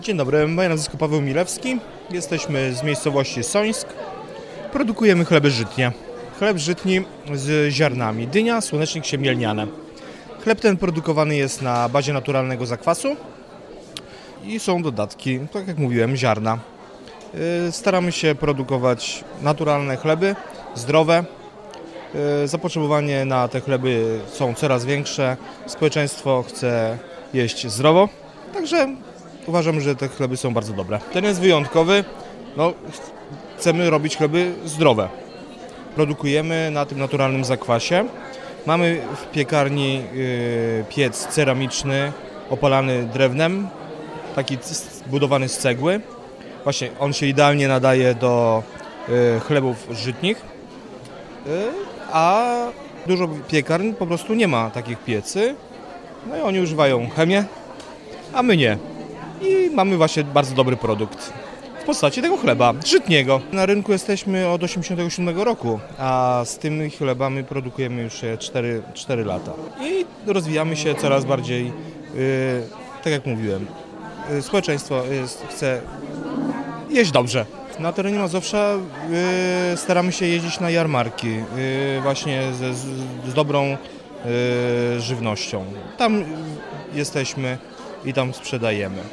Dzień dobry, moje nazwisko Paweł Milewski. Jesteśmy z miejscowości Sońsk. Produkujemy chleby żytnie. Chleb żytni z ziarnami. Dynia, słonecznik, siemielniane. Chleb ten produkowany jest na bazie naturalnego zakwasu i są dodatki, tak jak mówiłem, ziarna. Staramy się produkować naturalne chleby, zdrowe. Zapotrzebowanie na te chleby są coraz większe. Społeczeństwo chce jeść zdrowo, także uważam, że te chleby są bardzo dobre. Ten jest wyjątkowy. Chcemy robić chleby zdrowe. Produkujemy na tym naturalnym zakwasie. Mamy w piekarni piec ceramiczny opalany drewnem, taki zbudowany z cegły. Właśnie on się idealnie nadaje do chlebów żytnich, a dużo piekarni po prostu nie ma takich piecy. No i oni używają chemię, a my nie. I mamy właśnie bardzo dobry produkt w postaci tego chleba żytniego. Na rynku jesteśmy od 1987 roku, a z tymi chlebami produkujemy już 4 lata. I rozwijamy się coraz bardziej, tak jak mówiłem, społeczeństwo chce jeść dobrze. Na terenie Mazowsza staramy się jeździć na jarmarki, właśnie z dobrą żywnością. Tam jesteśmy i tam sprzedajemy.